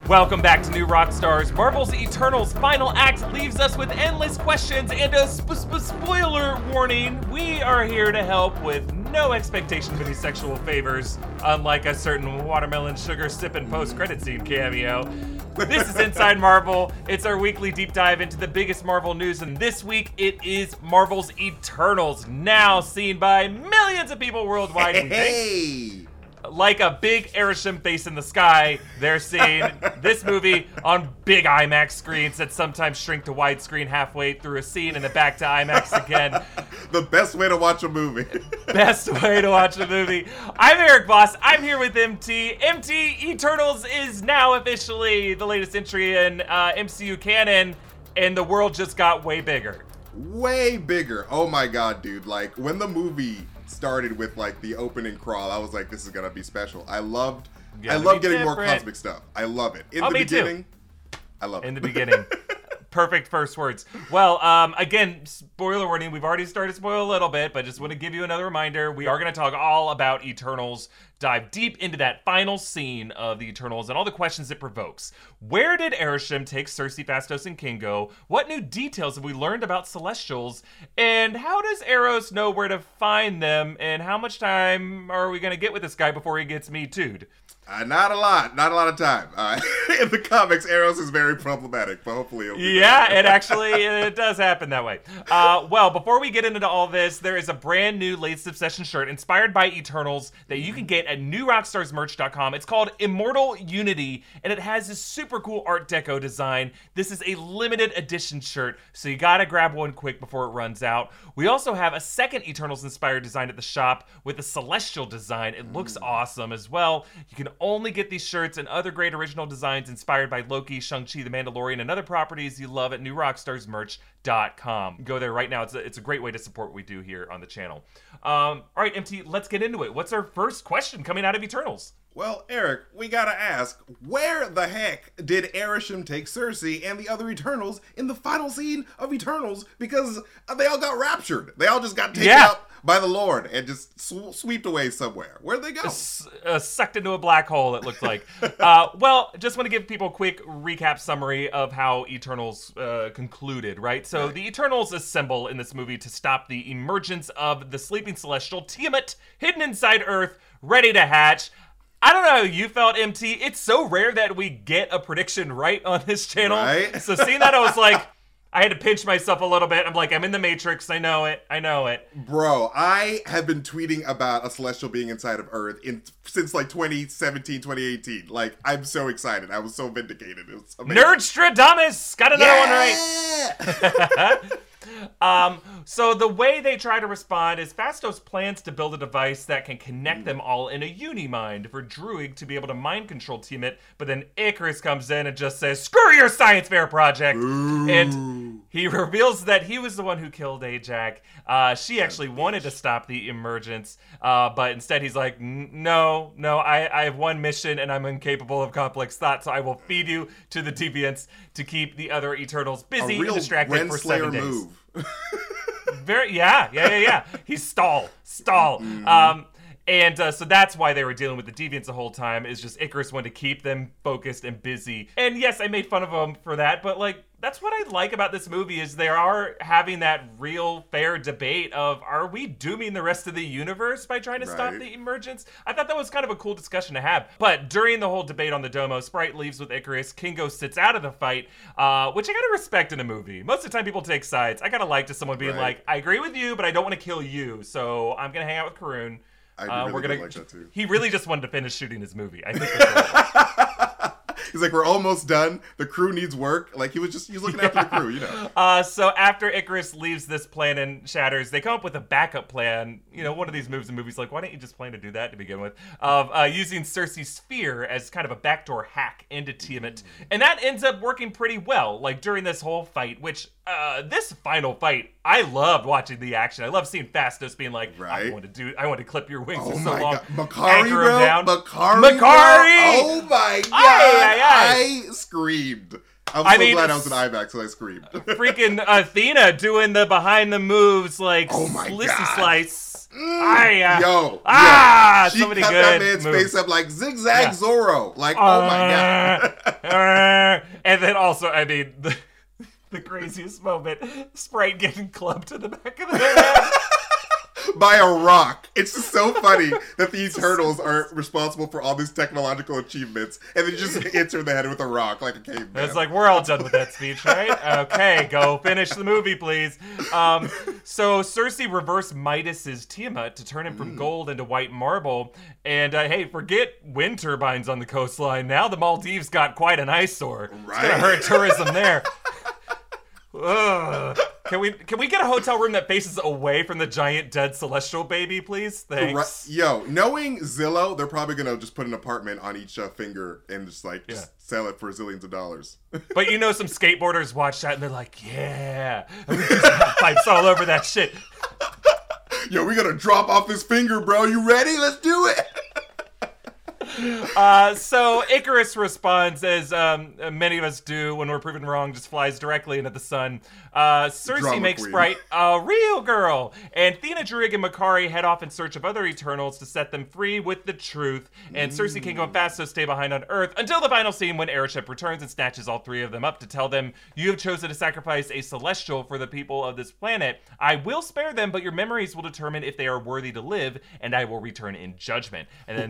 Welcome back to New Rockstars. Marvel's Eternals final act leaves us with endless questions and a spoiler warning. We are here to help with no expectation of any sexual favors, unlike a certain watermelon sugar sipping post-credit scene cameo. This is Inside Marvel. It's our weekly deep dive into the biggest Marvel news, and this week it is Marvel's Eternals, now seen by millions of people worldwide. Hey! Like a big Arishem face in the sky, they're seeing this movie on big IMAX screens that sometimes shrink to widescreen halfway through a scene and then back to IMAX again. The best way to watch a movie. Best way to watch a movie. I'm Eric Voss. I'm here with MT. MT, Eternals is now officially the latest entry in MCU canon, and the world just got way bigger. Way bigger. Oh my god, dude. Like, when the movie started with like the opening crawl, I was like, this is gonna be special. I love getting more cosmic stuff. I love it. In the beginning, I love it. In the beginning. Perfect first words. Well, again, spoiler warning, we've already started to spoil a little bit, but just want to give you another reminder. We are going to talk all about Eternals, dive deep into that final scene of the Eternals and all the questions it provokes. Where did Arishem take Sersi, Phastos, and Kingo? What new details have we learned about Celestials? And how does Eros know where to find them? And how much time are we going to get with this guy before he gets Me Too'd? Not a lot of time. In the comics, Eros is very problematic, but hopefully it'll be it does happen that way. Well, before we get into all this, there is a brand new Latest Obsession shirt inspired by Eternals that you can get at newrockstarsmerch.com. It's called Immortal Unity, and it has this super cool Art Deco design. This is a limited edition shirt, so you gotta grab one quick before it runs out. We also have a second Eternals-inspired design at the shop with a Celestial design. It looks awesome as well. You can only get these shirts and other great original designs inspired by Loki, Shang-Chi, The Mandalorian, and other properties you love at newrockstarsmerch.com. Go there right now. It's a great way to support what we do here on the channel. All right, MT, let's get into it. What's our first question coming out of Eternals? Well, Eric, we gotta ask, where the heck did Arishem take Sersi and the other Eternals in the final scene of Eternals? Because they all got raptured. They all just got taken out by the Lord and just swept away somewhere. Where'd they go? Sucked into a black hole, it looked like. Well, just want to give people a quick recap summary of how Eternals concluded, right? So the Eternals assemble in this movie to stop the emergence of the sleeping Celestial, Tiamat, hidden inside Earth, ready to hatch. I don't know how you felt, MT. It's so rare that we get a prediction right on this channel. Right? So seeing that, I was like, I had to pinch myself a little bit. I'm like, I'm in the Matrix. I know it. Bro, I have been tweeting about a Celestial being inside of Earth since like 2017, 2018. Like, I'm so excited. I was so vindicated. It was amazing. Nerdstradamus! Got another one right. So the way they try to respond is Phastos plans to build a device that can connect them all in a Unimind for Druig to be able to mind control Tiamat, but then Icarus comes in and just says, screw your science fair project! Ooh. And he reveals that he was the one who killed Ajak. She actually wanted to stop the emergence, but instead he's like, no, I have one mission and I'm incapable of complex thought, so I will feed you to the deviants to keep the other Eternals busy and distracted for 7 days. Move. Yeah. He's stall. And so that's why they were dealing with the deviants the whole time, is just Icarus wanted to keep them focused and busy. And yes, I made fun of them for that, but like, that's what I like about this movie is they are having that real fair debate of, are we dooming the rest of the universe by trying to stop the emergence? I thought that was kind of a cool discussion to have. But during the whole debate on the Domo, Sprite leaves with Icarus, Kingo sits out of the fight, which I gotta respect in a movie. Most of the time people take sides. I gotta like to someone being like, I agree with you, but I don't want to kill you, so I'm gonna hang out with Karun. I really like that too. He really just wanted to finish shooting his movie. I think that's right. He's like, we're almost done. The crew needs work. Like, he's looking after the crew, you know. So after Icarus leaves this plan and shatters, they come up with a backup plan. You know, one of these moves in movies, like, why don't you just plan to do that to begin with? Of using Sersi's sphere as kind of a backdoor hack into Tiamat. And that ends up working pretty well, like, during this whole fight, which, this final fight, I loved watching the action. I love seeing Phastos being like, I want to clip your wings for so long. Makari, bro. Makari! Oh my god! I screamed. I'm so glad I was in IMAX when I screamed. Freaking Athena doing the behind the moves, like, oh my Lissy god. Slice. She so many cut good that man's moves. face up like Zigzag Zorro. Like, oh my god. And then also, I mean, the craziest moment, Sprite getting clubbed to the back of the head. By a rock. It's just so funny that the Eternals are responsible for all these technological achievements, and then just hits her in the head with a rock like a caveman. It's like, we're all done with that speech, right? Okay, go finish the movie, please. So Cersei reversed Midas's Tiamat to turn him from gold into white marble. And hey, forget wind turbines on the coastline. Now the Maldives got quite an eyesore. Right. It's gonna hurt tourism there. Ugh. Can we get a hotel room that faces away from the giant dead celestial baby, please? Thanks. Yo, knowing Zillow, they're probably gonna just put an apartment on each finger and just sell it for zillions of dollars. But you know, some skateboarders watch that and they're like, yeah, and we just have pipes all over that shit. Yo, we gotta drop off this finger, bro. You ready? Let's do it. So Icarus responds, as many of us do when we're proven wrong, just flies directly into the sun. Cersei Drama makes queen. Sprite a real girl, and Thena, Druig, and Makari head off in search of other Eternals to set them free with the truth. And Cersei can't go fast, so stay behind on Earth until the final scene when Airship returns and snatches all three of them up to tell them, you have chosen to sacrifice a Celestial for the people of this planet. I will spare them, but your memories will determine if they are worthy to live, and I will return in judgment. And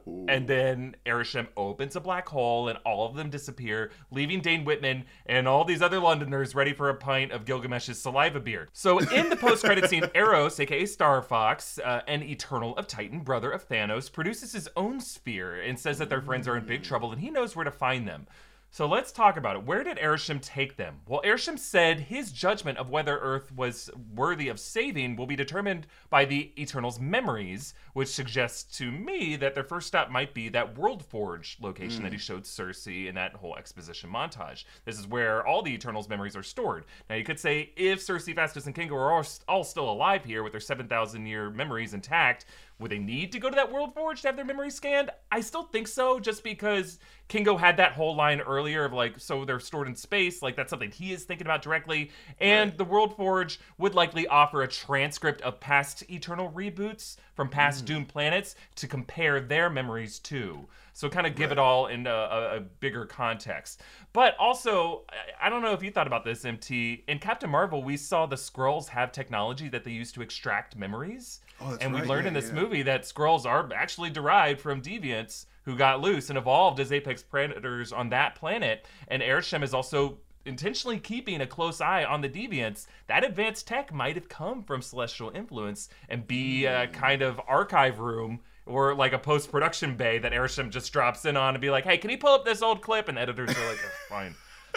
then Airship opens a black hole, and all of them disappear, leaving Dane Whitman and all these other Londoners ready for a pint of Gilgamesh's saliva beer. So in the post-credit scene, Eros, aka Star Fox, an Eternal of Titan, brother of Thanos, produces his own sphere and says that their friends are in big trouble and he knows where to find them. So let's talk about it. Where did Airsham take them? Well, Airsham said his judgment of whether Earth was worthy of saving will be determined by the Eternals' memories, which suggests to me that their first stop might be that World Forge location that he showed Cersei in that whole exposition montage. This is where all the Eternals' memories are stored. Now, you could say if Cersei, Phastos, and Kingo are all still alive here with their 7,000-year memories intact, would they need to go to that World Forge to have their memories scanned? I still think so, just because Kingo had that whole line earlier of like, so they're stored in space, like that's something he is thinking about directly. And the World Forge would likely offer a transcript of past Eternal reboots from past doomed planets to compare their memories to. So kind of give it all in a bigger context. But also, I don't know if you thought about this, MT. In Captain Marvel, we saw the Skrulls have technology that they use to extract memories. Oh, that's and we right. learned in this movie that Skrulls are actually derived from deviants who got loose and evolved as apex predators on that planet. And Airsham is also intentionally keeping a close eye on the deviants. That advanced tech might have come from celestial influence and be a kind of archive room or like a post-production bay that Airsham just drops in on and be like, hey, can you pull up this old clip? And editors are like, oh, fine.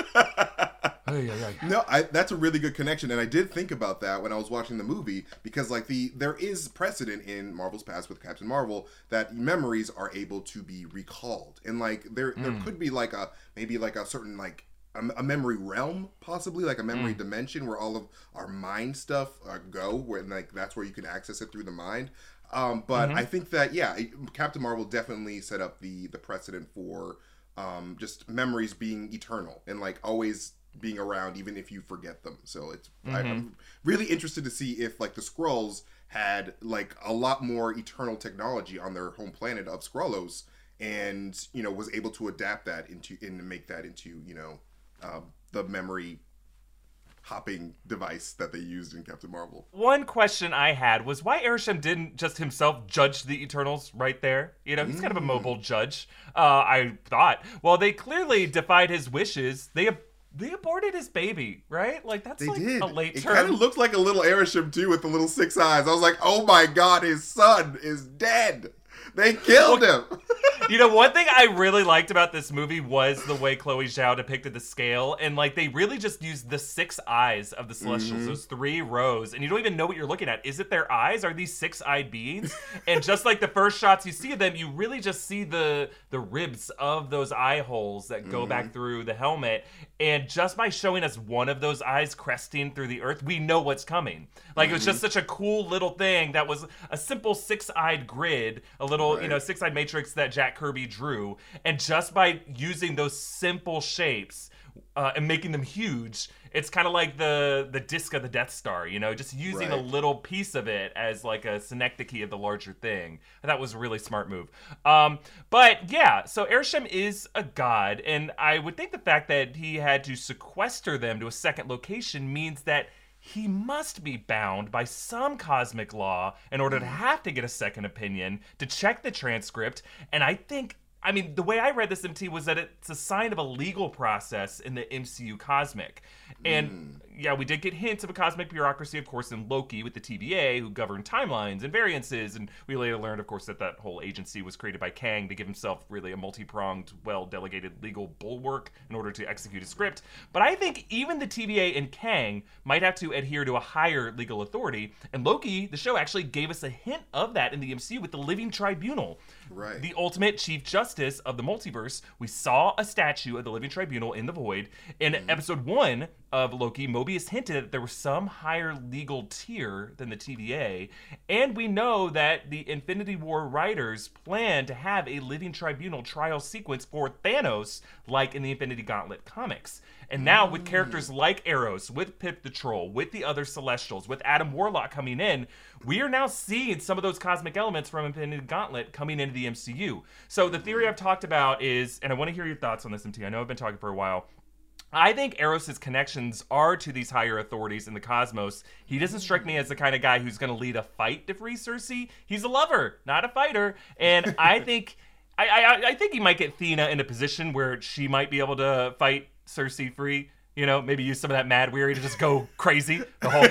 No, that's a really good connection, and I did think about that when I was watching the movie, because like there is precedent in Marvel's past with Captain Marvel that memories are able to be recalled, and like there could be like maybe a certain like a memory realm, possibly like a memory dimension where all of our mind stuff go, where like that's where you can access it through the mind. But I think that Captain Marvel definitely set up the precedent for just memories being eternal and like always being around even if you forget them. So it's I'm really interested to see if like the Skrulls had like a lot more eternal technology on their home planet of Skrullos, and was able to adapt that and make that into the memory hopping device that they used in Captain Marvel. One question I had was why Airsham didn't just himself judge the Eternals right there. He's kind of a mobile judge. I thought, well, they clearly defied his wishes. They aborted his baby, right? Like that's a late term. It kind of looked like a little Airsham too with the little 6 eyes. I was like, oh my god, his son is dead. They killed him. One thing I really liked about this movie was the way Chloe Zhao depicted the scale. And, like, they really just used the 6 eyes of the Celestials, those 3 rows. And you don't even know what you're looking at. Is it their eyes? Are these 6-eyed beings? And just like the first shots you see of them, you really just see the ribs of those eye holes that go back through the helmet. And just by showing us one of those eyes cresting through the earth, we know what's coming. Like, it was just such a cool little thing that was a simple 6-eyed grid, a little, 6-eyed matrix that Jack Kirby drew. And just by using those simple shapes, and making them huge. It's kind of like the disc of the Death Star, just using a little piece of it as like a synecdoche of the larger thing. And that was a really smart move. But yeah, so Arishem is a god, and I would think the fact that he had to sequester them to a second location means that he must be bound by some cosmic law in order to have to get a second opinion, to check the transcript. And I mean, the way I read this, MT, was that it's a sign of a legal process in the MCU cosmic. And yeah, we did get hints of a cosmic bureaucracy, of course, in Loki with the TVA, who governed timelines and variances. And we later learned, of course, that whole agency was created by Kang to give himself really a multi-pronged, well-delegated legal bulwark in order to execute a script. But I think even the TVA and Kang might have to adhere to a higher legal authority. And Loki, the show, actually gave us a hint of that in the MCU with the Living Tribunal. Right. The ultimate chief justice of the multiverse. We saw a statue of the Living Tribunal in the Void. In episode 1 of Loki, Mobius hinted that there was some higher legal tier than the TVA. And we know that the Infinity War writers plan to have a Living Tribunal trial sequence for Thanos, like in the Infinity Gauntlet comics. And now with characters like Eros, with Pip the Troll, with the other Celestials, with Adam Warlock coming in, we are now seeing some of those cosmic elements from Infinity Gauntlet coming into the MCU. So the theory I've talked about is, and I want to hear your thoughts on this, MT. I know I've been talking for a while. I think Eros' connections are to these higher authorities in the cosmos. He doesn't strike me as the kind of guy who's going to lead a fight to free Cersei. He's a lover, not a fighter. And I think I think he might get Thena in a position where she might be able to fight Cersei free. Maybe use some of that Mad Weary to just go crazy, the Hulk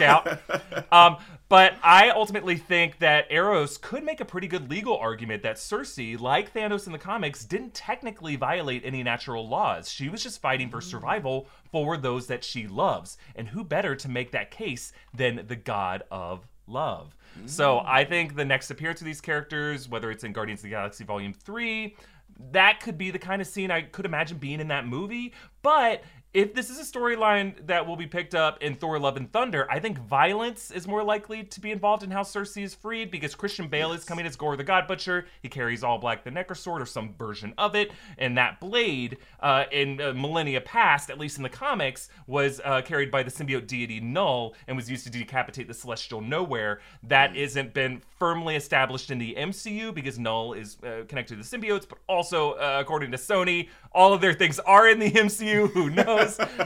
out. But I ultimately think that Eros could make a pretty good legal argument that Cersei, like Thanos in the comics, didn't technically violate any natural laws. She was just fighting for survival for those that she loves. And who better to make that case than the god of love? So I think the next appearance of these characters, whether it's in Guardians of the Galaxy Volume 3, that could be the kind of scene I could imagine being in that movie. But if this is a storyline that will be picked up in Thor: Love and Thunder, I think violence is more likely to be involved in how Cersei is freed, because Christian Bale is coming as Gore the God Butcher. He carries All Black the Necrosword, or some version of it, and that blade in millennia past, at least in the comics, was carried by the symbiote deity Null and was used to decapitate the Celestial Nowhere. That isn't been firmly established in the MCU because Null is connected to the symbiotes, but also, according to Sony, all of their things are in the MCU. Who knows?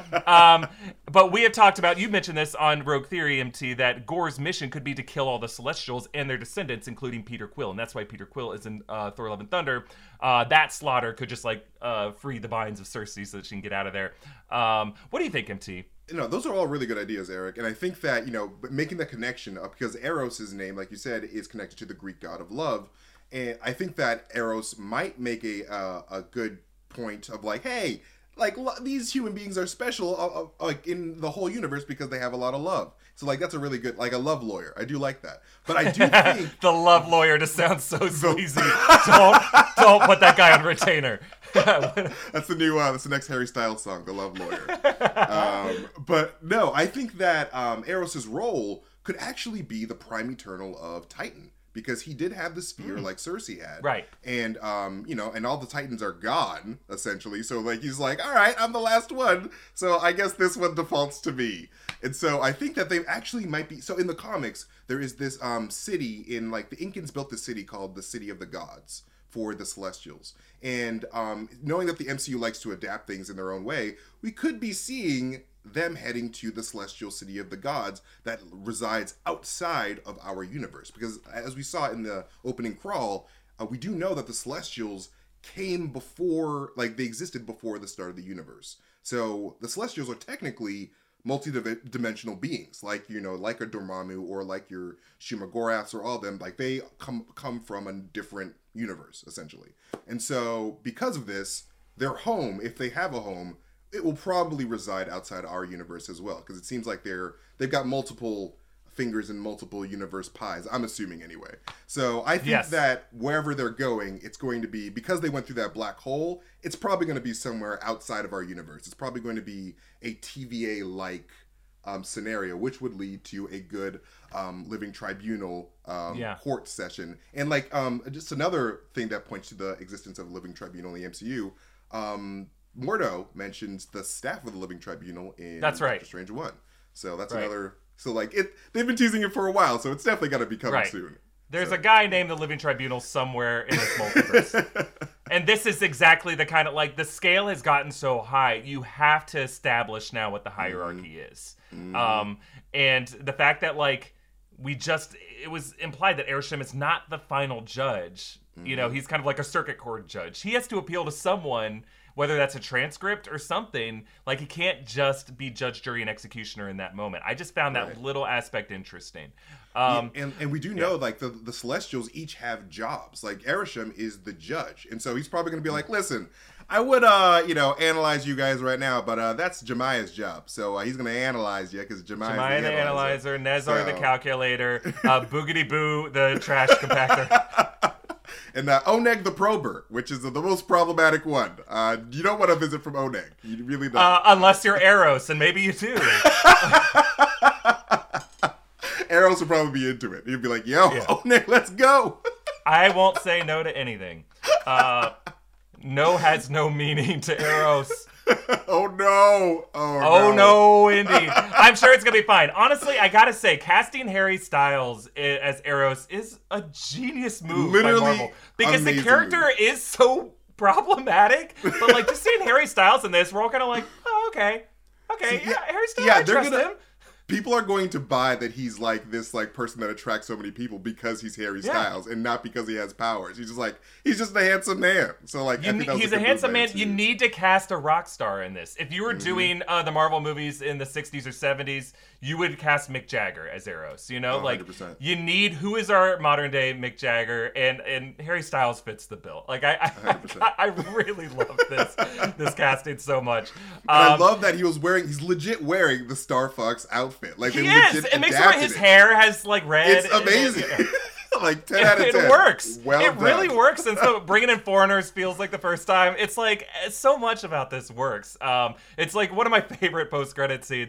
But we have talked about, you mentioned this on Rogue Theory, MT, that Gore's mission could be to kill all the Celestials and their descendants, including Peter Quill. And that's why Peter Quill is in Thor: Love and Thunder. That slaughter could just free the binds of Cersei so that she can get out of there. What do you think, MT? Those are all really good ideas, Eric. And I think that, making the connection up, because Eros' name, like you said, is connected to the Greek god of love. And I think that Eros might make a good point of hey, these human beings are special in the whole universe because they have a lot of love. So that's a really good, a love lawyer. I do like that. But I do think the love lawyer just sounds so sleazy. don't put that guy on retainer. That's the next Harry Styles song, the love lawyer. But no, I think that Eros' role could actually be the prime eternal of Titan. Because he did have the spear like Cersei had. Right. And, and all the Titans are gone, essentially. So, he's all right, I'm the last one. So I guess this one defaults to me. And so I think that they actually might be... So in the comics, there is this city in, the Incans built this city called the City of the Gods for the Celestials. And knowing that the MCU likes to adapt things in their own way, we could be seeing them heading to the Celestial City of the Gods that resides outside of our universe. Because as we saw in the opening crawl, we do know that the Celestials came before, they existed before the start of the universe. So the Celestials are technically multi-dimensional beings, like a Dormammu or like your Shumagoraths or all of them. They come from a different universe, essentially. And so because of this, their home, if they have a home, it will probably reside outside our universe as well, because it seems like they've got multiple fingers in multiple universe pies, I'm assuming anyway. So I think that wherever they're going, it's going to be, because they went through that black hole, it's probably going to be somewhere outside of our universe. It's probably going to be a TVA-like scenario, which would lead to a good Living Tribunal court session. And just another thing that points to the existence of Living Tribunal in the MCU, Mordo mentions the staff of the Living Tribunal in That's right. Doctor Strange 1. So that's Right. another. So like they've been teasing it for a while, so it's definitely got to be coming Right. soon. There's a guy named the Living Tribunal somewhere in this multiverse. And this is exactly the kind of, like, the scale has gotten so high, you have to establish now what the hierarchy is. And the fact that, like, it was implied that Arishem is not the final judge. You know, he's kind of like a circuit court judge. He has to appeal to someone, whether that's a transcript or something. Like, he can't just be judge, jury, and executioner in that moment. I just found that little aspect interesting. And we do know, like, the Celestials each have jobs. Like, Arishem is the judge. And so he's probably going to be like, listen, I would, analyze you guys right now, but that's Jemiah's job. So he's going to analyze you because Jemiah the analyzer, Nezar the calculator, Boogity Boo the trash compactor. And Oneg the prober, which is the most problematic one. You don't want to visit from Oneg. You really don't. Unless you're Eros, and maybe you do. Eros would probably be into it. He'd be like, yo, Oneg, let's go. I won't say no to anything. No has no meaning to Eros. Oh no! Oh no, indeed. I'm sure it's gonna be fine. Honestly, I gotta say, casting Harry Styles as Eros is a genius move by Marvel because the character is so problematic. But like, just seeing Harry Styles in this, we're all kind of like, oh, okay, Harry Styles. I trust him. People are going to buy that he's like this like person that attracts so many people because he's Harry Styles and not because he has powers. He's just a handsome man. So like, he's a handsome man. You need to cast a rock star in this. If you were doing the Marvel movies in the 60s or 70s, you would cast Mick Jagger as Eros. You know, 100%. You need who is our modern day Mick Jagger, and Harry Styles fits the bill. Like I really love this casting so much. And I love that he's legit wearing the Star Fox outfit. Like he is. It makes sense. His hair has like red. It's amazing. Like 10 out of 10. It works. Well it done. really works. And so bringing in foreigners feels like the first time. It's like so much about this works. It's like one of my favorite post-credit scenes.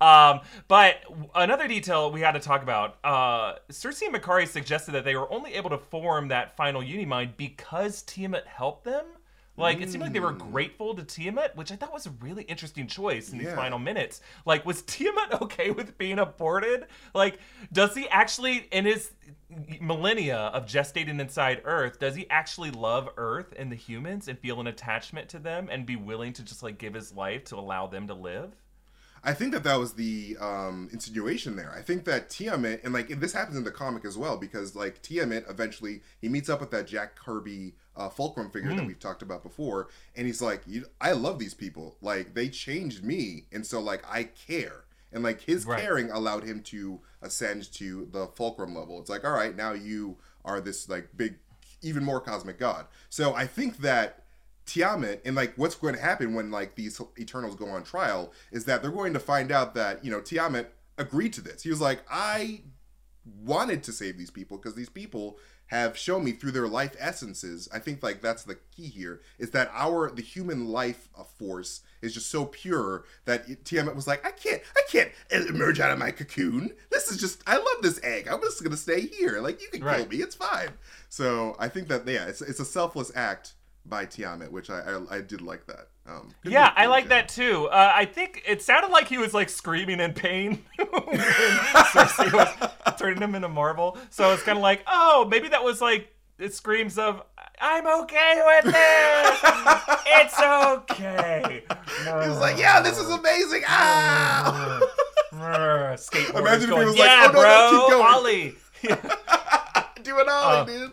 But another detail we had to talk about, Cersei and Makkari suggested that they were only able to form that final Unimind because Tiamat helped them. Like, it seemed like they were grateful to Tiamat, which I thought was a really interesting choice in these final minutes. Like, was Tiamat okay with being aborted? Like, does he actually, in his millennia of gestating inside Earth, does he actually love Earth and the humans and feel an attachment to them and be willing to just, like, give his life to allow them to live? I think that was the insinuation there. I think that Tiamat, and like this happens in the comic as well, because like Tiamat eventually he meets up with that Jack Kirby Fulcrum figure that we've talked about before, and he's like, I love these people, like they changed me, and so like I care, and like his caring allowed him to ascend to the Fulcrum level. It's like, all right, now you are this like big, even more cosmic god. So I think that Tiamat, and like what's going to happen when like these Eternals go on trial is that they're going to find out that, you know, Tiamat agreed to this. He was like, I wanted to save these people because these people have shown me through their life essences. I think like that's the key here, is that the human life force is just so pure that Tiamat was like, I can't emerge out of my cocoon. This is just, I love this egg. I'm just gonna stay here. Like you can kill me, it's fine. So I think that it's a selfless act by Tiamat, which I did like that. I like that too. I think it sounded like he was like screaming in pain when Cersei was turning him into marble. So it's kind of like, oh, maybe that was like it screams of, I'm okay with this. It's okay. He was like, yeah, this is amazing. Ah! Skateboard. Imagine if he was yeah, like, oh no, bro, keep going. Ollie. Do an Ollie, dude.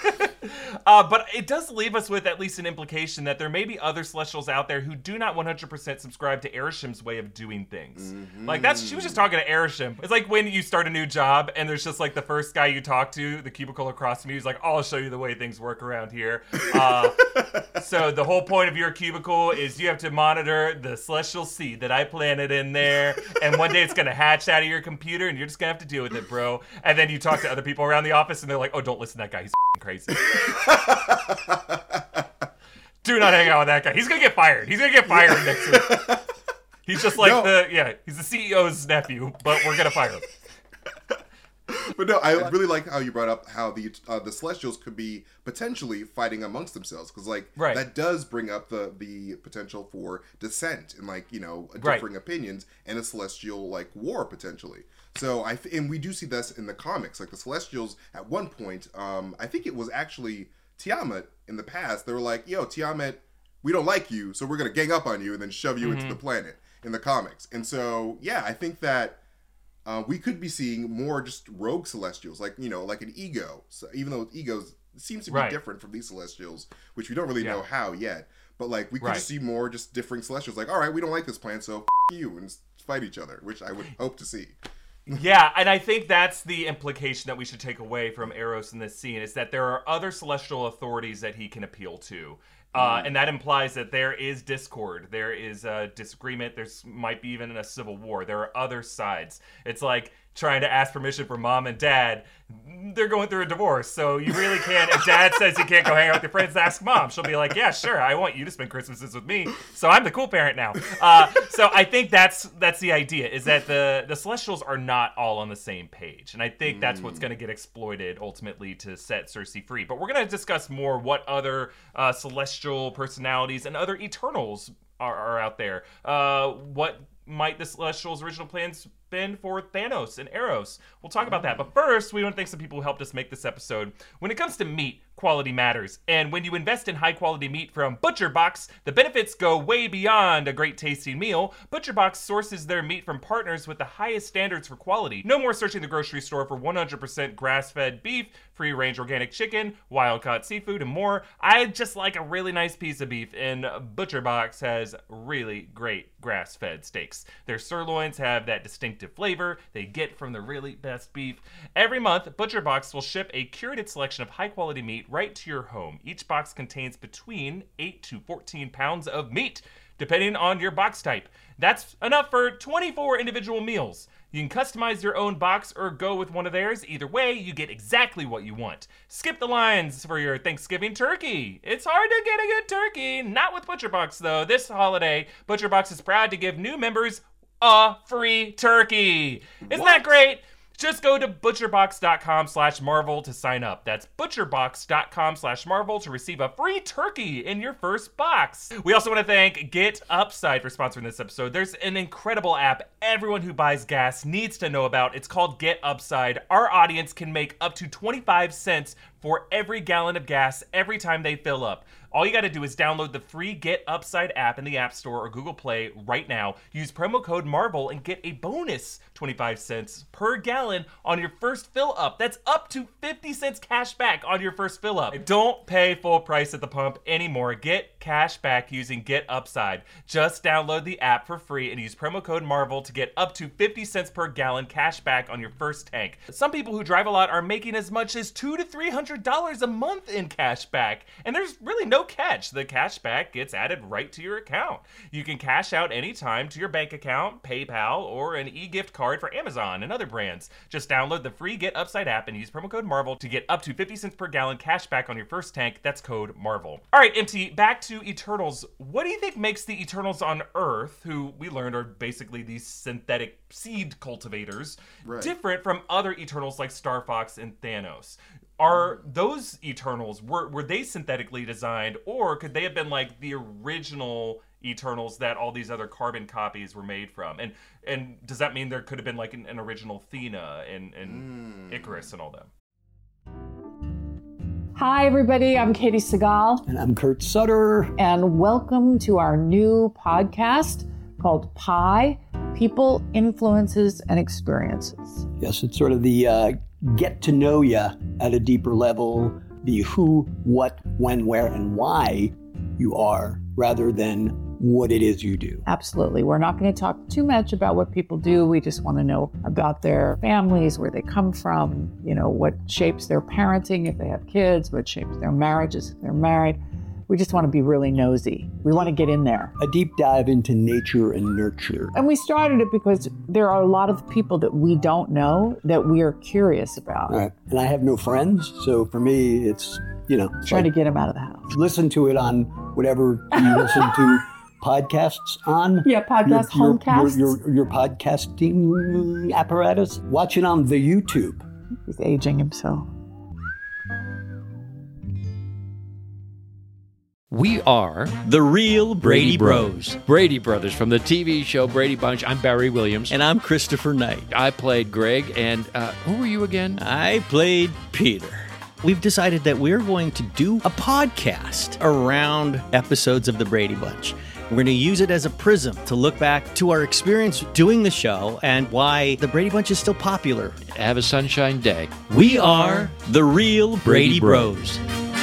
But it does leave us with at least an implication that there may be other Celestials out there who do not 100% subscribe to Arishem's way of doing things. Like she was just talking to Arishem. It's like when you start a new job and there's just like the first guy you talk to, the cubicle across from you, he's like, I'll show you the way things work around here. So the whole point of your cubicle is you have to monitor the celestial seed that I planted in there, and one day it's gonna hatch out of your computer and you're just gonna have to deal with it, bro. And then you talk to other people around the office and they're like, oh, don't listen to that guy, he's crazy. Do not hang out with that guy. He's gonna get fired. He's gonna get fired next week. He's just like he's the CEO's nephew, but we're gonna fire him. But no, I really like how you brought up how the Celestials could be potentially fighting amongst themselves, because that does bring up the potential for dissent and differing opinions and a Celestial war potentially. So and we do see this in the comics. Like the Celestials at one point, I think it was actually Tiamat in the past. They were like, "Yo, Tiamat, we don't like you, so we're gonna gang up on you and then shove you into the planet." In the comics. And so, yeah, I think that we could be seeing more just rogue Celestials, like an Ego. So even though Ego seems to be different from these Celestials, which we don't really know how yet. But we could just see more just differing Celestials. Like, all right, we don't like this plan, so you, and fight each other, which I would hope to see. Yeah, and I think that's the implication that we should take away from Eros in this scene, is that there are other celestial authorities that he can appeal to. And that implies that there is discord, there is disagreement, might be even a civil war. There are other sides. It's like trying to ask permission from mom and dad. They're going through a divorce, so you really can't. If dad says you can't go hang out with your friends, ask mom. She'll be like, yeah, sure, I want you to spend Christmases with me, so I'm the cool parent now. So I think that's the idea, is that the Celestials are not all on the same page, and I think that's what's going to get exploited ultimately to set Cersei free. But we're going to discuss more what other celestial personalities and other Eternals are out there. What might the Celestials' original plans been for Thanos and Eros? We'll talk about that. But first, we want to thank some people who helped us make this episode. When it comes to meat, quality matters. And when you invest in high-quality meat from ButcherBox, the benefits go way beyond a great tasting meal. ButcherBox sources their meat from partners with the highest standards for quality. No more searching the grocery store for 100% grass-fed beef, free-range organic chicken, wild-caught seafood, and more. I just like a really nice piece of beef, and ButcherBox has really great grass-fed steaks. Their sirloins have that distinct flavor they get from the really best beef. Every month, ButcherBox will ship a curated selection of high-quality meat right to your home. Each box contains between 8 to 14 pounds of meat, depending on your box type. That's enough for 24 individual meals. You can customize your own box or go with one of theirs. Either way, you get exactly what you want. Skip the lines for your Thanksgiving turkey. It's hard to get a good turkey. Not with ButcherBox, though. This holiday, ButcherBox is proud to give new members a free turkey. Isn't that great? Just go to butcherbox.com/Marvel to sign up. That's butcherbox.com/Marvel to receive a free turkey in your first box. We also want to thank Get Upside for sponsoring this episode. There's an incredible app everyone who buys gas needs to know about. It's called Get Upside. Our audience can make up to 25 cents for every gallon of gas every time they fill up. All you got to do is download the free Get Upside app in the App Store or Google Play right now. Use promo code MARVEL and get a bonus 25 cents per gallon on your first fill up. That's up to 50 cents cash back on your first fill up. Don't pay full price at the pump anymore. Get cash back using Get Upside. Just download the app for free and use promo code MARVEL to get up to 50 cents per gallon cash back on your first tank. Some people who drive a lot are making as much as $200 to $300 a month in cash back, and there's really no catch. The cash back gets added right to your account. You can cash out anytime to your bank account, PayPal, or an e-gift card for Amazon and other brands. Just download the free Get Upside app and use promo code MARVEL to get up to 50 cents per gallon cash back on your first tank. That's code MARVEL. All right, MT, back to Eternals. What do you think makes the Eternals on Earth, who we learned are basically these synthetic seed cultivators, different from other Eternals like Star Fox and Thanos? Are those Eternals, were they synthetically designed, or could they have been like the original Eternals that all these other carbon copies were made from? And does that mean there could have been like an original Thena and Icarus and all them? Hi, everybody. I'm Katie Segal. And I'm Kurt Sutter. And welcome to our new podcast called Pi, People, Influences, and Experiences. Yes, it's sort of the get to know you at a deeper level, the who, what, when, where, and why you are, rather than what it is you do. Absolutely. We're not going to talk too much about what people do. We just want to know about their families, where they come from, what shapes their parenting if they have kids, what shapes their marriages if they're married. We just want to be really nosy. We want to get in there. A deep dive into nature and nurture. And we started it because there are a lot of people that we don't know that we are curious about. Right. And I have no friends, so for me, it's, trying to get them out of the house. Listen to it on whatever you listen to podcasts on. Yeah, homecasts. Your podcasting apparatus. Watch it on the YouTube. He's aging himself. We are The Real Brady Bros. Brady Brothers from the TV show Brady Bunch. I'm Barry Williams. And I'm Christopher Knight. I played Greg. And who were you again? I played Peter. We've decided that we're going to do a podcast around episodes of the Brady Bunch. We're going to use it as a prism to look back to our experience doing the show and why the Brady Bunch is still popular. Have a sunshine day. We are The Real Brady Bros.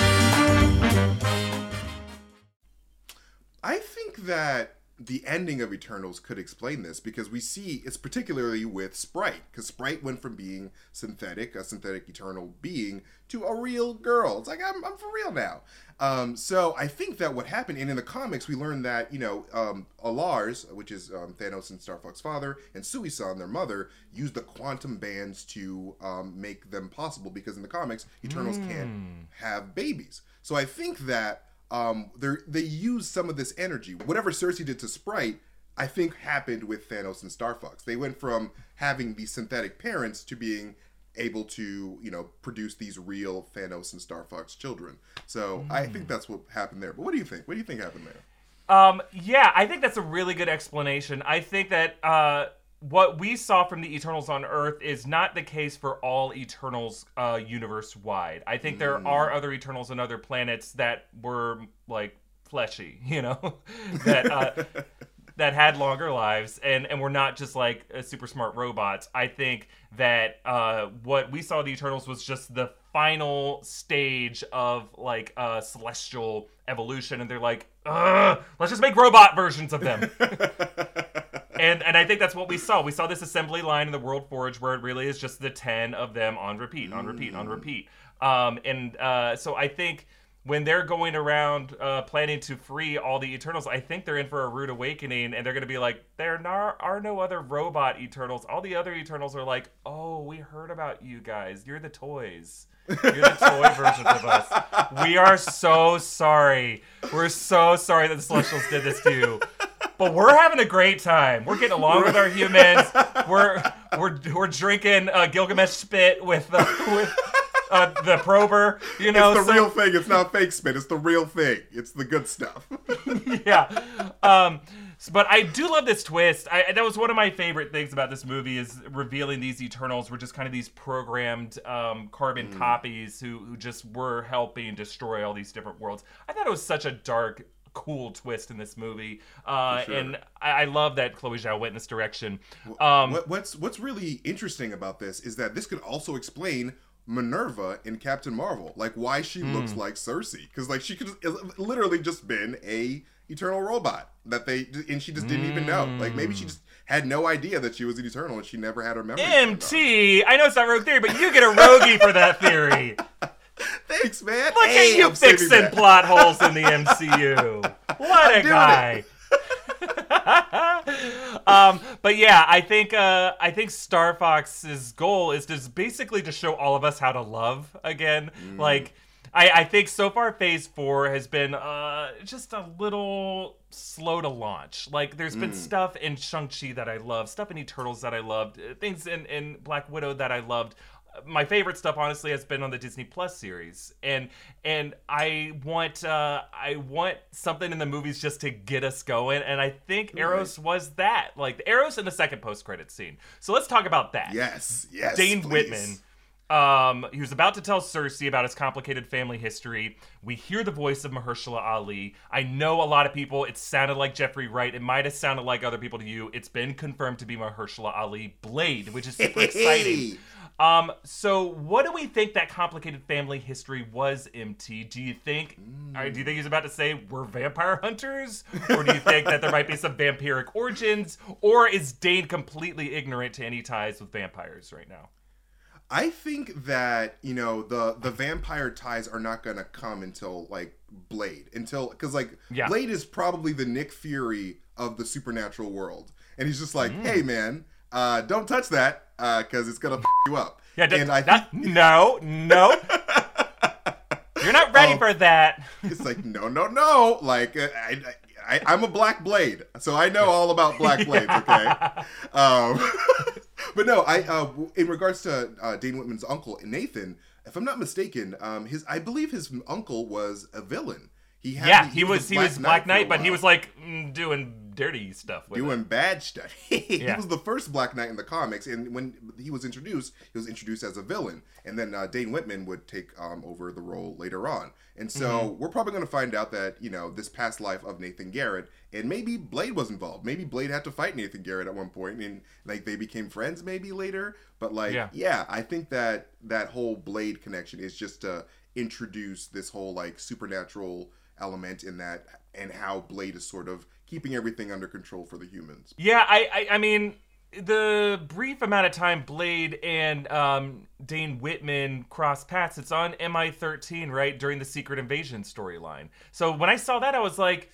I think that the ending of Eternals could explain this because we see it's particularly with Sprite, because Sprite went from being synthetic, a synthetic eternal being, to a real girl. It's like, I'm for real now. So I think that what happened, and in the comics we learned that, Alars, which is Thanos and Star Fox's father, and Sui-san, their mother, used the quantum bands to make them possible, because in the comics, Eternals can't have babies. So I think that they use some of this energy. Whatever Cersei did to Sprite, I think happened with Thanos and Star Fox. They went from having these synthetic parents to being able to, produce these real Thanos and Star Fox children. So I think that's what happened there. But what do you think? What do you think happened there? Yeah, I think that's a really good explanation. I think that what we saw from the Eternals on Earth is not the case for all Eternals universe-wide. I think there are other Eternals on other planets that were, like, fleshy, that that had longer lives and were not just, like, super smart robots. I think that what we saw in the Eternals was just the final stage of, like, celestial evolution, and they're like, let's just make robot versions of them. And I think that's what we saw. We saw this assembly line in the World Forge where it really is just the 10 of them on repeat. So I think when they're going around planning to free all the Eternals, I think they're in for a rude awakening, and they're going to be like, there are no other robot Eternals. All the other Eternals are like, oh, we heard about you guys. You're the toys. You're the toy versions of us. We are so sorry. We're so sorry that the Celestials did this to you. But we're having a great time. We're getting along with our humans. We're drinking Gilgamesh spit with the prober. It's the real thing. It's not fake spit. It's the real thing. It's the good stuff. Yeah. But I do love this twist. That was one of my favorite things about this movie, is revealing these Eternals were just kind of these programmed carbon copies who just were helping destroy all these different worlds. I thought it was such a dark, cool twist in this movie, and I love that Chloe Zhao went in this direction. What's really interesting about this is that this could also explain Minerva in Captain Marvel, like why she looks like Cersei, because like she could literally just been a Eternal robot and she just didn't even know. Like maybe she just had no idea that she was an Eternal and she never had her memory. MT, I know it's not Rogue Theory, but you get a Rogie for that theory. Thanks, man. Look at you fixing plot holes in the MCU. What a guy. But yeah, I think Star Fox's goal is to basically to show all of us how to love again. Like, I think so far Phase 4 has been just a little slow to launch. Like, there's been stuff in Shang-Chi that I love, stuff in Eternals that I loved, things in Black Widow that I loved. My favorite stuff, honestly, has been on the Disney Plus series, and I want something in the movies just to get us going, and I think Eros was that, like Eros in the second post-credit scene. So let's talk about that. Yes, Dane please. Whitman. He was about to tell Cersei about his complicated family history. We hear the voice of Mahershala Ali. I know a lot of people, it sounded like Jeffrey Wright. It might have sounded like other people to you. It's been confirmed to be Mahershala Ali Blade, which is super exciting. So what do we think that complicated family history was, MT? Do you think he's about to say we're vampire hunters? Or do you think that there might be some vampiric origins? Or is Dane completely ignorant to any ties with vampires right now? I think that, the vampire ties are not going to come until, like, Blade. Because, Blade is probably the Nick Fury of the supernatural world. And he's just like, hey, man, don't touch that, because it's going to f*** you up. Yeah, No. You're not ready for that. It's like, no. Like, I'm a Black Blade, so I know all about Black Blades, okay? But no, in regards to Dane Whitman's uncle Nathan, if I'm not mistaken, I believe his uncle was a villain. He was Black Knight, but he was like doing dirty stuff with doing it. bad stuff. He was the first Black Knight in the comics, and when he was introduced as a villain, and then Dane Whitman would take over the role later on. And so we're probably going to find out that, you know, this past life of Nathan Garrett, and maybe Blade was involved. Maybe Blade had to fight Nathan Garrett at one point, and like they became friends maybe later. But like, I think that whole Blade connection is just to introduce this whole like supernatural element in that, and how Blade is sort of keeping everything under control for the humans. Yeah, I mean, the brief amount of time Blade and Dane Whitman cross paths, it's on MI-13, right, during the Secret Invasion storyline. So when I saw that, I was like,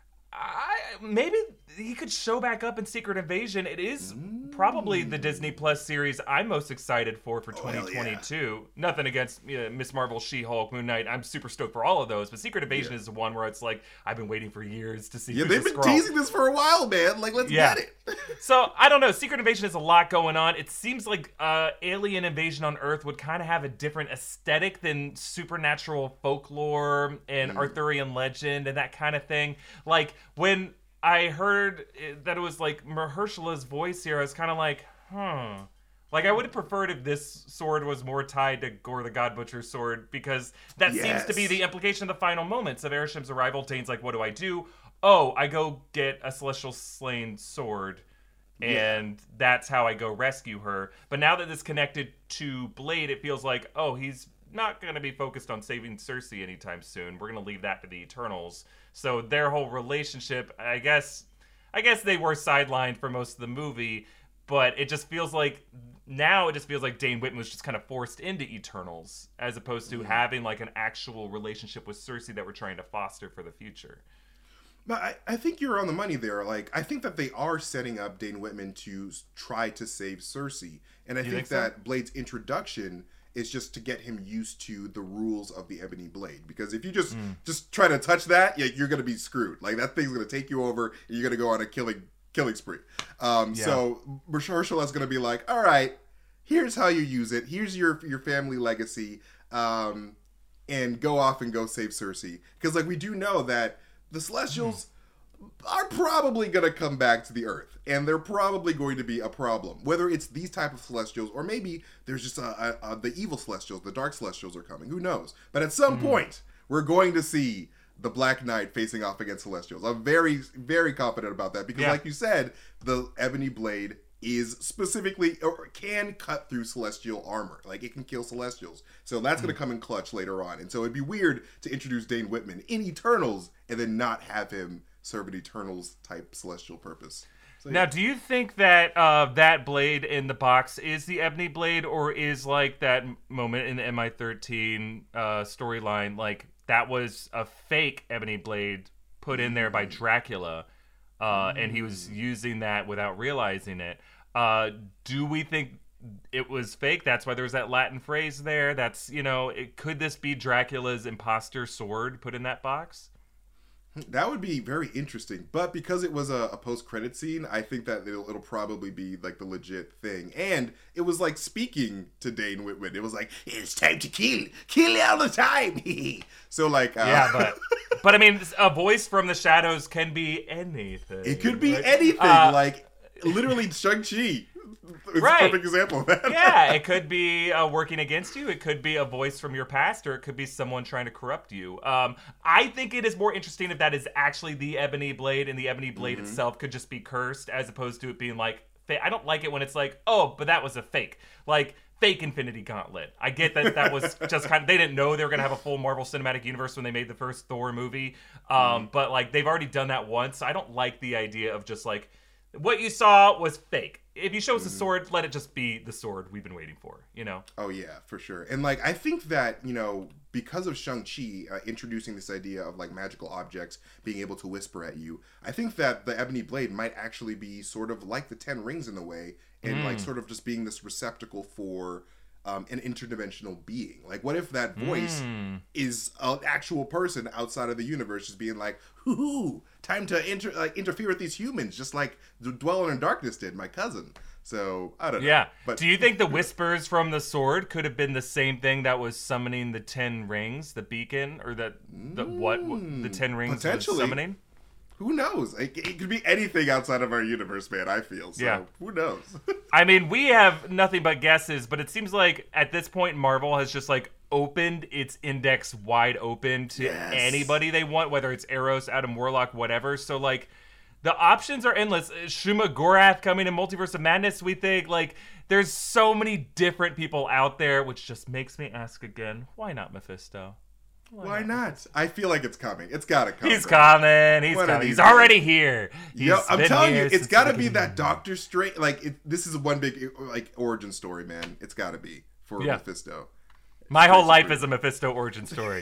maybe he could show back up in Secret Invasion. It is probably the Disney Plus series I'm most excited for 2022. Yeah. Nothing against Miss Marvel, She-Hulk, Moon Knight. I'm super stoked for all of those. But Secret Invasion is the one where it's like, I've been waiting for years to see. Yeah, they've been teasing this for a while, man. Like, let's get it. So, I don't know. Secret Invasion has a lot going on. It seems like alien invasion on Earth would kind of have a different aesthetic than supernatural folklore and Arthurian legend and that kind of thing. Like, when I heard that it was like Mahershala's voice here, I was kind of like, Like, I would have preferred if this sword was more tied to Gore the God Butcher's sword, because that seems to be the implication of the final moments of Arisham's arrival. Dane's like, what do? Oh, I go get a Celestial Slain sword, and that's how I go rescue her. But now that this connected to Blade, it feels like, oh, he's not going to be focused on saving Cersei anytime soon. We're going to leave that to the Eternals. So their whole relationship, I guess they were sidelined for most of the movie, but it just feels like Dane Whitman was just kind of forced into Eternals, as opposed to having like an actual relationship with Cersei that we're trying to foster for the future. But I think you're on the money there. Like, I think that they are setting up Dane Whitman to try to save Cersei. And I think that Blade's introduction is just to get him used to the rules of the Ebony Blade. Because if you just try to touch that, you're going to be screwed. Like, that thing's going to take you over, and you're going to go on a killing spree. So Mahershala's going to be like, all right, here's how you use it. Here's your family legacy. And go off and go save Cersei. Because, like, we do know that the Celestials are probably going to come back to the Earth, and they're probably going to be a problem. Whether it's these type of Celestials, or maybe there's just the evil Celestials, the Dark Celestials are coming. Who knows? But at some point, we're going to see the Black Knight facing off against Celestials. I'm very, very confident about that, because like you said, the Ebony Blade is specifically, or can cut through Celestial armor. Like, it can kill Celestials. So that's going to come in clutch later on. And so it'd be weird to introduce Dane Whitman in Eternals and then not have him serve an Eternals type Celestial purpose. So, now, do you think that that blade in the box is the Ebony Blade, or is like that moment in the MI-13 storyline, like that was a fake Ebony Blade put in there by Dracula, and he was using that without realizing it? Do we think it was fake? That's why there was that Latin phrase there. That's, could this be Dracula's imposter sword put in that box? That would be very interesting, but because it was a post-credit scene, I think that it'll probably be like the legit thing. And it was like speaking to Dane Whitman. It was like, it's time to kill all the time. So like, but I mean, a voice from the shadows can be anything. It could be anything. Like literally Shang-Chi. It's a perfect example of that. Yeah, it could be working against you. It could be a voice from your past, or it could be someone trying to corrupt you. I think it is more interesting if that is actually the Ebony Blade, and the Ebony Blade itself could just be cursed, as opposed to it being like, I don't like it when it's like, oh, but that was a fake. Like, fake Infinity Gauntlet. I get that was just kind of, they didn't know they were going to have a full Marvel Cinematic Universe when they made the first Thor movie. But like, they've already done that once. I don't like the idea of just like, what you saw was fake. If you show us a sword, let it just be the sword we've been waiting for, Oh, yeah, for sure. And, like, I think that, because of Shang-Chi introducing this idea of, like, magical objects being able to whisper at you, I think that the Ebony Blade might actually be sort of like the Ten Rings in a way, and, like, sort of just being this receptacle for an interdimensional being? Like, what if that voice is an actual person outside of the universe, just being like, "Hoo, time to interfere with these humans," just like Dweller in Darkness did, my cousin. So I don't know. Yeah. But do you think the whispers from the sword could have been the same thing that was summoning the 10 rings, the beacon, or the 10 rings was potentially. summoning? Who knows? It could be anything outside of our universe, man, I feel. So Yeah. who knows? I mean, we have nothing but guesses, but it seems like at this point Marvel has just like opened its index wide open to Yes. anybody they want, whether it's Eros, Adam Warlock, whatever. So like the options are endless. Shuma Gorath coming in Multiverse of Madness, we think. Like, there's so many different people out there, which just makes me ask again, why not Mephisto? Why not? I feel like it's coming. It's gotta come. He's bro. coming. He's One of coming. these He's already here. I'm telling you, it's got to be that. that Doctor Strange. Like, this is one big like origin story, man. It's got to be for Mephisto. My whole life is a Mephisto origin story.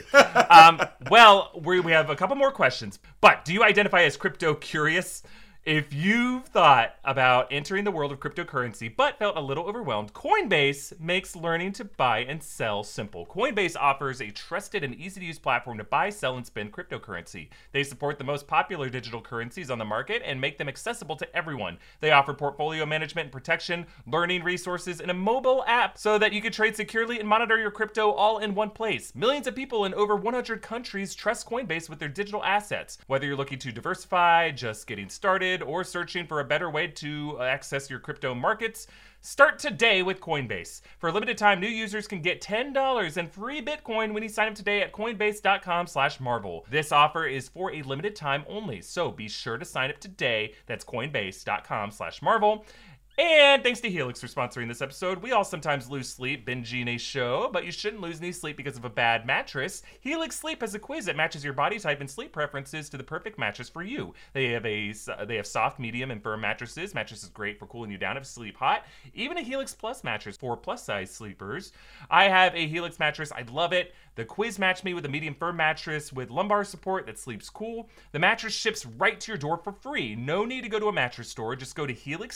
Well, we have a couple more questions. But do you identify as crypto curious? If you've thought about entering the world of cryptocurrency but felt a little overwhelmed, Coinbase makes learning to buy and sell simple. Coinbase offers a trusted and easy-to-use platform to buy, sell, and spend cryptocurrency. They support the most popular digital currencies on the market and make them accessible to everyone. They offer portfolio management and protection, learning resources, and a mobile app so that you can trade securely and monitor your crypto all in one place. Millions of people in over 100 countries trust Coinbase with their digital assets. Whether you're looking to diversify, just getting started, or searching for a better way to access your crypto markets, start today with Coinbase. For a limited time, new users can get $10 and free Bitcoin when you sign up today at coinbase.com/Marvel. This offer is for a limited time only, so be sure to sign up today. That's coinbase.com/Marvel. And thanks to Helix for sponsoring this episode. We all sometimes lose sleep binging a show, but you shouldn't lose any sleep because of a bad mattress. Helix Sleep has a quiz that matches your body type and sleep preferences to the perfect mattress for you. They have soft, medium, and firm mattresses. Mattress is great for cooling you down if you sleep hot. Even a Helix Plus mattress for plus-size sleepers. I have a Helix mattress. I love it. The quiz matched me with a medium firm mattress with lumbar support that sleeps cool. The mattress ships right to your door for free. No need to go to a mattress store. Just go to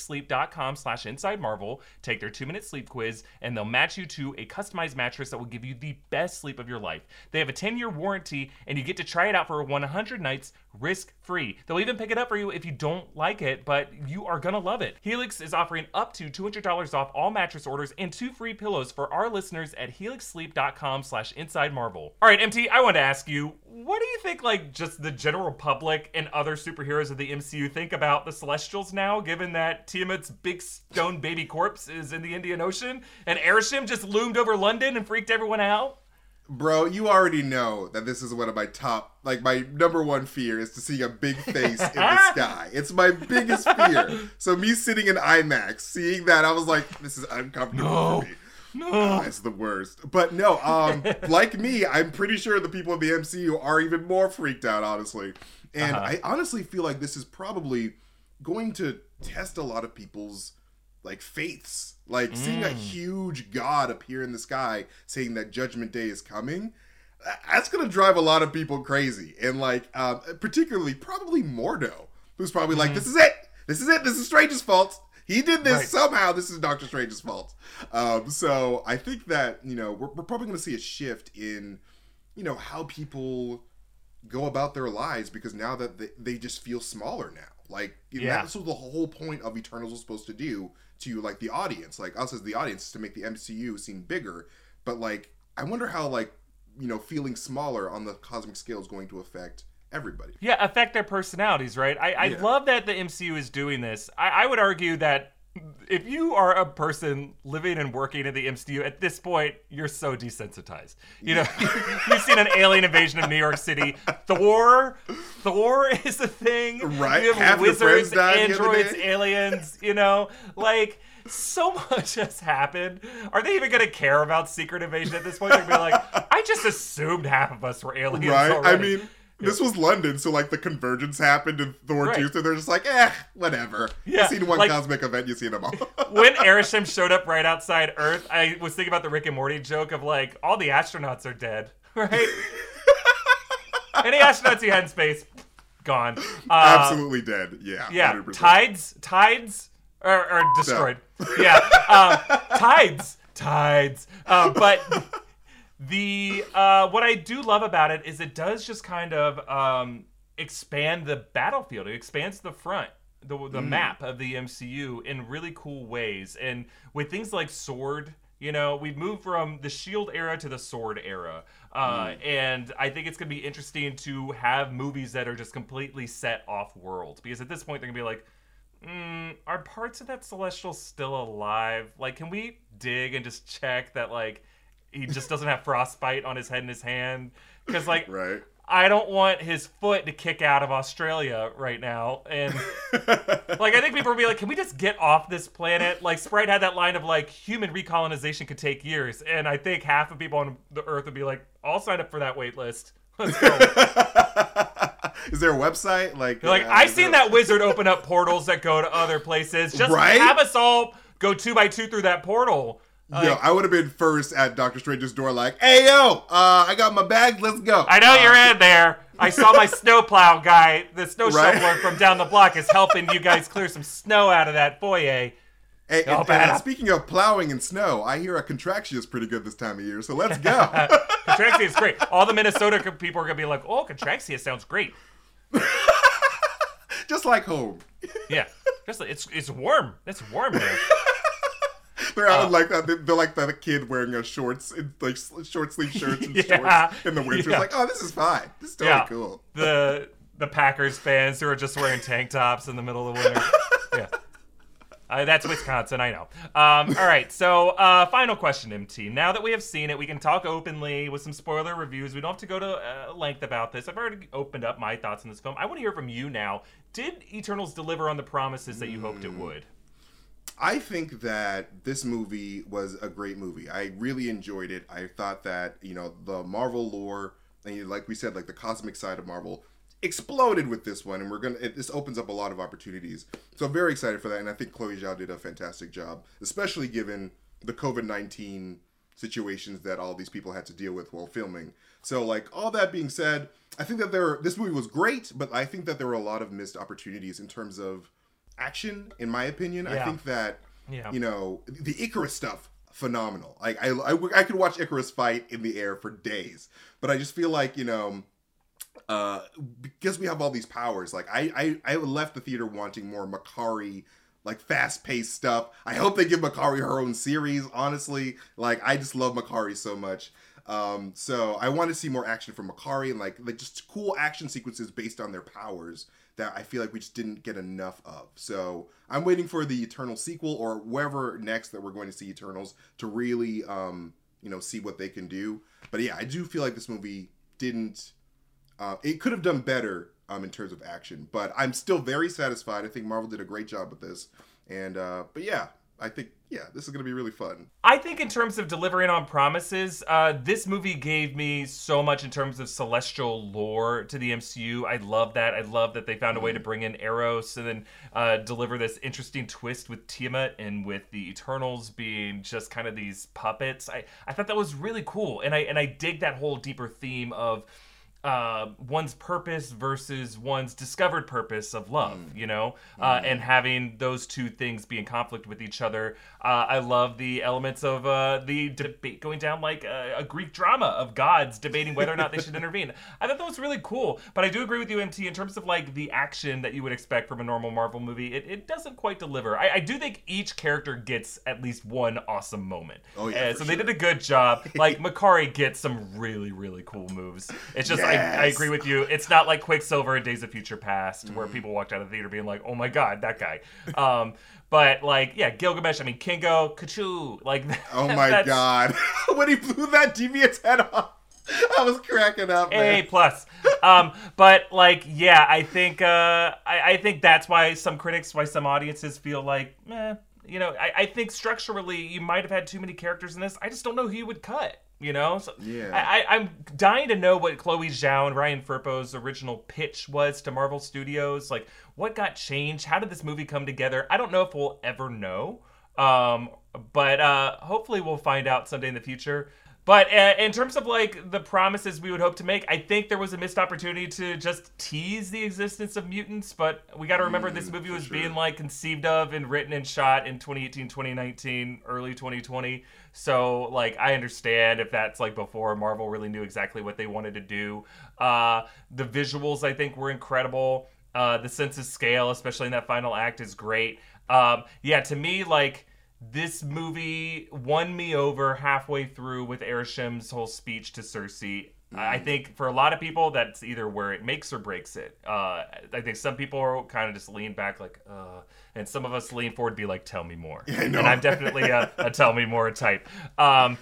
helixsleep.com/InsideMarvel, take their 2-minute sleep quiz, and they'll match you to a customized mattress that will give you the best sleep of your life. They have a 10-year warranty, and you get to try it out for 100 nights risk-free. They'll even pick it up for you if you don't like it, but you are gonna love it. Helix is offering up to $200 off all mattress orders and 2 free pillows for our listeners at helixsleep.com/InsideMarvel. All right, MT, I want to ask you, what do you think, like, just the general public and other superheroes of the MCU think about the Celestials now, given that Tiamat's big stone baby corpse is in the Indian Ocean and Arishem just loomed over London and freaked everyone out? Bro, you already know that this is one of my top, like, my number one fear is to see a big face in the sky. It's my biggest fear. So me sitting in IMAX, seeing that, I was like, this is uncomfortable for me. No, it's the worst. But no, like me, I'm pretty sure the people in the MCU are even more freaked out, honestly. And I honestly feel like this is probably going to test a lot of people's, like, faiths. Like, seeing a huge god appear in the sky saying that Judgment Day is coming, that's going to drive a lot of people crazy. And, like, particularly probably Mordo, who's probably like, this is it. This is Strange's fault. He did this somehow. This is Doctor Strange's fault. So I think that, you know, we're probably going to see a shift in, you know, how people go about their lives, because now that they just feel smaller now. Like, that's what the whole point of Eternals was supposed to do to, like, the audience. Like, us as the audience, is to make the MCU seem bigger. But, like, I wonder how, like, you know, feeling smaller on the cosmic scale is going to affect everybody. Yeah, affect their personalities, right? I love that the MCU is doing this. I would argue that if you are a person living and working in the MCU at this point, you're so desensitized. You know, you've seen an alien invasion of New York City. Thor is a thing. Right. You have Half your friends wizards, died the other androids, day. aliens, you know, like, so much has happened. Are they even going to care about Secret Invasion at this point? They're going to be like, I just assumed half of us were aliens already. I mean, this was London, so, like, the convergence happened in Thor 2, so they're just like, whatever. Yeah, You've seen one like, cosmic event, you've seen them all. When Arishem showed up right outside Earth, I was thinking about the Rick and Morty joke of, like, all the astronauts are dead, right? Any astronauts you had in space, gone. Absolutely dead, yeah. Yeah, 100%. tides are destroyed. Yeah, tides Tides. But the what I do love about it is it does just kind of expand the battlefield. It expands the front, the map of the MCU in really cool ways. And with things like Sword, we've moved from the Shield era to the Sword era. And I think it's going to be interesting to have movies that are just completely set off world. Because at this point, they're going to be like, are parts of that Celestial still alive? Like, can we dig and just check that, like, he just doesn't have frostbite on his head and his hand? Because, like, right. I don't want his foot to kick out of Australia right now. And, like, I think people will be like, can we just get off this planet? Like, Sprite had that line of, like, human recolonization could take years. And I think half of people on the Earth would be like, I'll sign up for that wait list. Let's go. Is there a website? They're like, I've seen that wizard open up portals that go to other places. Just have us all go 2 by 2 through that portal. Yo, I would have been first at Doctor Strange's door like, hey, yo, I got my bag, let's go. I know you're in there. I saw my snowplow guy, the snow shoveler from down the block is helping you guys clear some snow out of that foyer. Hey, and speaking of plowing and snow, I hear a Contraxia is pretty good this time of year, so let's go. Contraxia is great. All the Minnesota people are going to be like, oh, Contraxia sounds great. Just like home. Yeah. It's warm. It's warm there. They're out like that. They're like that kid wearing a shorts, like short sleeve shirts and shorts in the winter. It's like, oh, this is fine. This is totally cool. The Packers fans who are just wearing tank tops in the middle of the winter. Yeah. That's Wisconsin, I know. All right, so final question, MT. Now that we have seen it, we can talk openly with some spoiler reviews. We don't have to go to length about this. I've already opened up my thoughts on this film. I want to hear from you now. Did Eternals deliver on the promises that you hoped it would? I think that this movie was a great movie. I really enjoyed it. I thought that, the Marvel lore, and like we said, like the cosmic side of Marvel exploded with this one, and this opens up a lot of opportunities. So I'm very excited for that, and I think Chloe Zhao did a fantastic job, especially given the COVID-19 situations that all these people had to deal with while filming. So, like, all that being said, I think that this movie was great, but I think that there were a lot of missed opportunities in terms of action, in my opinion. I think that, the Icarus stuff, phenomenal. Like, I could watch Icarus fight in the air for days, but I just feel like, because we have all these powers, like I left the theater wanting more Makkari, like fast-paced stuff. I hope they give Makkari her own series, honestly. Like, I just love Makkari so much. So I want to see more action from Makkari and like just cool action sequences based on their powers that I feel like we just didn't get enough of. So I'm waiting for the Eternal sequel or wherever next that we're going to see Eternals to really, see what they can do. But yeah, I do feel like this movie didn't. It could have done better in terms of action, but I'm still very satisfied. I think Marvel did a great job with this, and but yeah, I think this is gonna be really fun. I think in terms of delivering on promises, this movie gave me so much in terms of celestial lore to the MCU. I love that. I love that they found a way to bring in Eros and then deliver this interesting twist with Tiamat and with the Eternals being just kind of these puppets. I thought that was really cool, and I dig that whole deeper theme of one's purpose versus one's discovered purpose of love, and having those two things be in conflict with each other. I love the elements of the debate going down like a Greek drama of gods debating whether or not they should intervene. I thought that was really cool, but I do agree with you, MT, in terms of like the action that you would expect from a normal Marvel movie. It doesn't quite deliver. I do think each character gets at least one awesome moment. Oh yeah, so they did a good job. Like Makkari gets some really, really cool moves. It's just I agree with you. It's not like Quicksilver in Days of Future Past, where people walked out of the theater being like, "Oh my God, that guy." But like, yeah, Gilgamesh. I mean, Kingo, Kachu. Like, oh my God, when he blew that deviant's head off, I was cracking up. Man. A+. But like, yeah, I think I think that's why some audiences feel like, I think structurally you might have had too many characters in this. I just don't know who you would cut. So yeah. I'm dying to know what Chloe Zhao and Ryan Firpo's original pitch was to Marvel Studios. Like, what got changed? How did this movie come together? I don't know if we'll ever know. But hopefully we'll find out someday in the future. But in terms of like the promises we would hope to make, I think there was a missed opportunity to just tease the existence of mutants. But we got to remember this movie was being like conceived of and written and shot in 2018, 2019, early 2020. So like I understand if that's like before Marvel really knew exactly what they wanted to do. The visuals I think were incredible. The sense of scale, especially in that final act, is great. To me, like, this movie won me over halfway through with Arisham's whole speech to Cersei. I think for a lot of people, that's either where it makes or breaks it. I think some people are kind of just lean back like, and some of us lean forward and be like, tell me more. Yeah, I know. And I'm definitely a tell me more type. I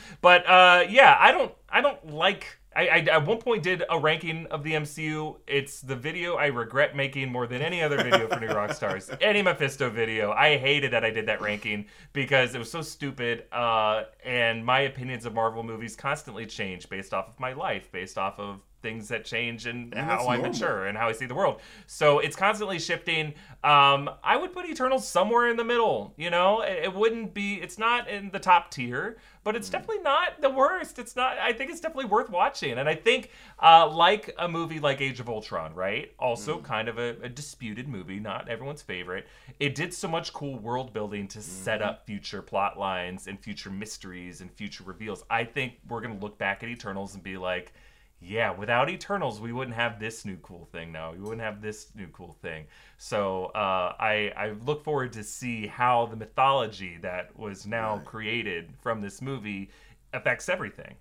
don't like... I at one point did a ranking of the MCU. It's the video I regret making more than any other video for New Rockstars. Any Mephisto video. I hated that I did that ranking because it was so stupid. And my opinions of Marvel movies constantly change based off of my life, based off of things that change and how I mature and how I see the world. So it's constantly shifting. I would put Eternals somewhere in the middle. You know, it wouldn't be, it's not in the top tier, but it's definitely not the worst. It's not, I think it's definitely worth watching. And I think like a movie like Age of Ultron, right? Also kind of a disputed movie, not everyone's favorite. It did so much cool world building to set up future plot lines and future mysteries and future reveals. I think we're going to look back at Eternals and be like, yeah, without Eternals, we wouldn't have this new cool thing now. We wouldn't have this new cool thing. So I look forward to see how the mythology that was now created from this movie affects everything.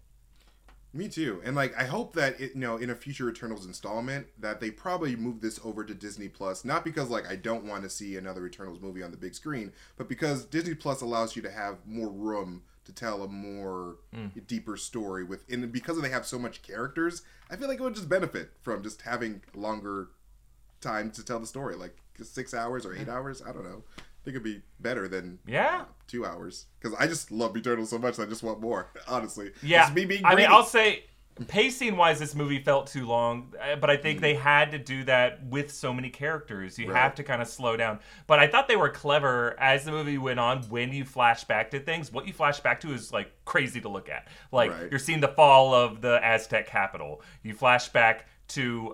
Me too. And like I hope that in a future Eternals installment that they probably move this over to Disney Plus, not because like I don't want to see another Eternals movie on the big screen, but because Disney Plus allows you to have more room to tell a more deeper story and because they have so much characters, I feel like it would just benefit from just having longer time to tell the story, like 6 hours or 8 hours. I don't know. I think it'd be better than 2 hours because I just love Eternals so much. I just want more, honestly. Yeah, it's me being greedy. greedy. I mean, I'll say pacing wise, this movie felt too long, but I think they had to do that with so many characters. You have to kind of slow down. But I thought they were clever as the movie went on. When you flash back to things, what you flash back to is like crazy to look at. Like you're seeing the fall of the Aztec capital. You flash back to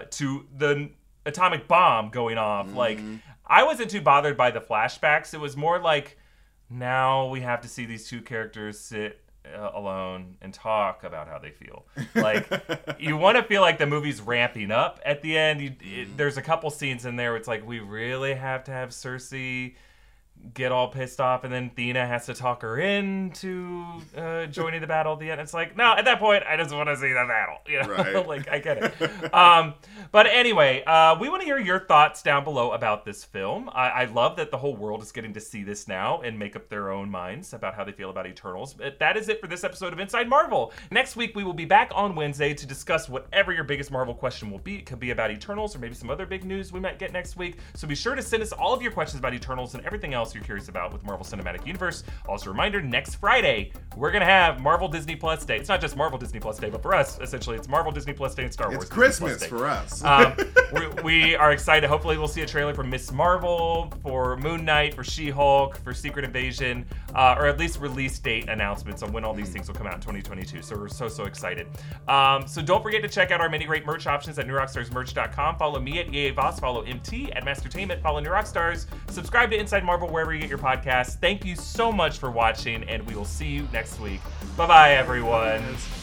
the atomic bomb going off. Like I wasn't too bothered by the flashbacks. It was more like now we have to see these two characters sit alone and talk about how they feel. Like you want to feel like the movie's ramping up at the end. There's a couple scenes in there where it's like we really have to have Cersei get all pissed off, and then Athena has to talk her into joining the battle at the end. It's like, no, at that point, I just want to see the battle. You know? Right. Like, I get it. But anyway, we want to hear your thoughts down below about this film. I love that the whole world is getting to see this now and make up their own minds about how they feel about Eternals. But that is it for this episode of Inside Marvel. Next week, we will be back on Wednesday to discuss whatever your biggest Marvel question will be. It could be about Eternals or maybe some other big news we might get next week. So be sure to send us all of your questions about Eternals and everything else you're curious about with Marvel Cinematic Universe. Also a reminder, next Friday, we're going to have Marvel Disney Plus Day. It's not just Marvel Disney Plus Day, but for us, essentially, it's Marvel Disney Plus Day and Star Wars. It's Christmas for us. We are excited. Hopefully, we'll see a trailer for Miss Marvel, for Moon Knight, for She-Hulk, for Secret Invasion, or at least release date announcements on when all these things will come out in 2022. So we're so excited. So don't forget to check out our many great merch options at newrockstarsmerch.com. Follow me at EA Voss. Follow MT at Mastertainment. Follow New Rockstars. Subscribe to Inside Marvel wherever you get your podcasts. Thank you so much for watching, and we will see you next week. Bye-bye, everyone.